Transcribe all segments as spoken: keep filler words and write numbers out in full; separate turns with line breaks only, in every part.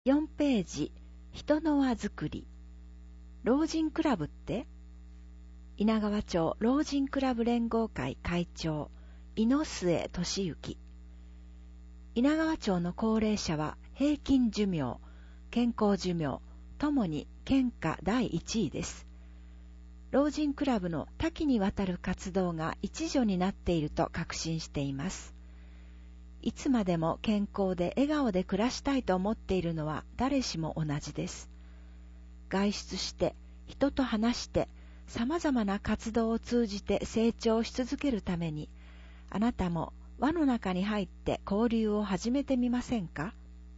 よんページ、人の輪作り。老人クラブって？稲川町老人クラブ連合会会長、猪末俊之。稲川町の高齢者は平均寿命、健康寿命、ともに県下だいいちいです。老人クラブの多岐にわたる活動が一助になっていると確信しています。いつまでも健康で笑顔で暮らしたいと思っているのは誰しも同じです。外出して人と話して様々な活動を通じて成長し続けるために、あなたも輪の中に入って交流を始めてみませんか？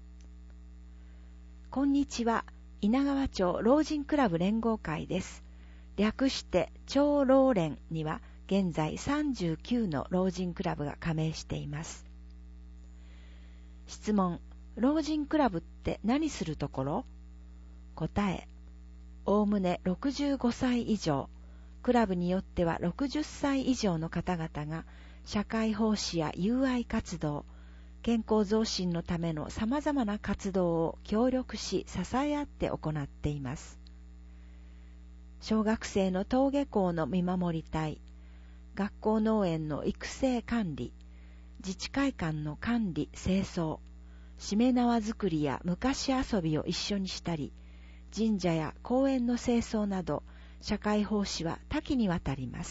こんにちは、稲川町老人クラブ連合会です。略して町老連には現在さんじゅうきゅうの老人クラブが加盟しています。質問、老人クラブって何するところ？答え、おおむねろくじゅうごさい以上、クラブによってはろくじゅっさい以上の方々が社会奉仕や友愛活動、健康増進のための様々な活動を協力し支え合って行っています。小学生の登下校の見守り隊、学校農園の育成管理、自治会館の管理・清掃、しめ縄作りや昔遊びを一緒にしたり、神社や公園の清掃など、社会奉仕は多岐にわたります。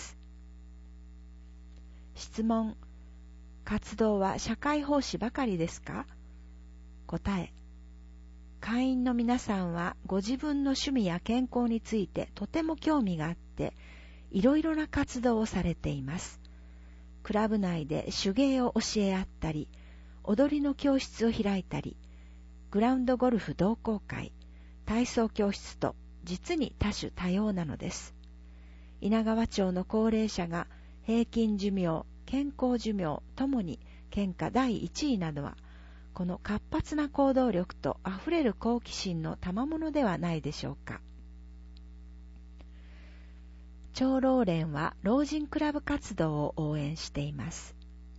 質問、活動は社会奉仕ばかりですか？答え、会員の皆さんはご自分の趣味や健康についてとても興味があって、いろいろな活動をされています。クラブ内で手芸を教え合ったり、踊りの教室を開いたり、グラウンドゴルフ同好会、体操教室と実に多種多様なのです。稲川町の高齢者が平均寿命、健康寿命ともに県下だいいちいなどは、この活発な行動力とあふれる好奇心の賜物ではないでしょうか。町老連は老人クラブ活動を応援しています。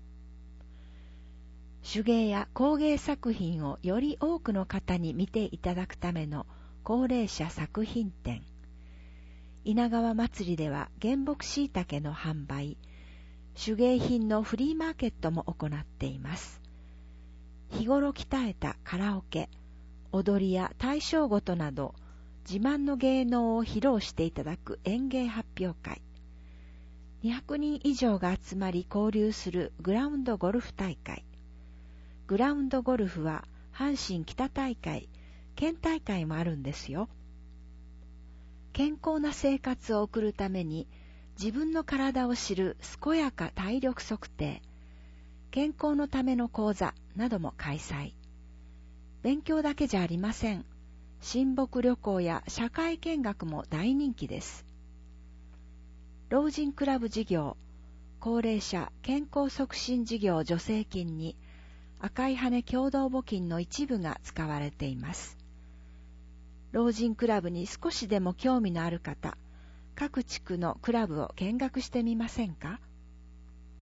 手芸や工芸作品をより多くの方に見ていただくための高齢者作品展。稲川祭りでは原木しいたけの販売、手芸品のフリーマーケットも行っています。日頃鍛えたカラオケ、踊りや大正琴など、自慢の芸能を披露していただく演芸発表会、にひゃくにん以上が集まり交流するグラウンドゴルフ大会。グラウンドゴルフは阪神北大会、県大会もあるんですよ。健康な生活を送るために自分の体を知る健やか体力測定、健康のための講座なども開催。勉強だけじゃありません。親睦旅行や社会見学も大人気です。老人クラブ事業、高齢者健康促進事業助成金に赤い羽共同募金の一部が使われています。老人クラブに少しでも興味のある方、各地区のクラブを見学してみませんか？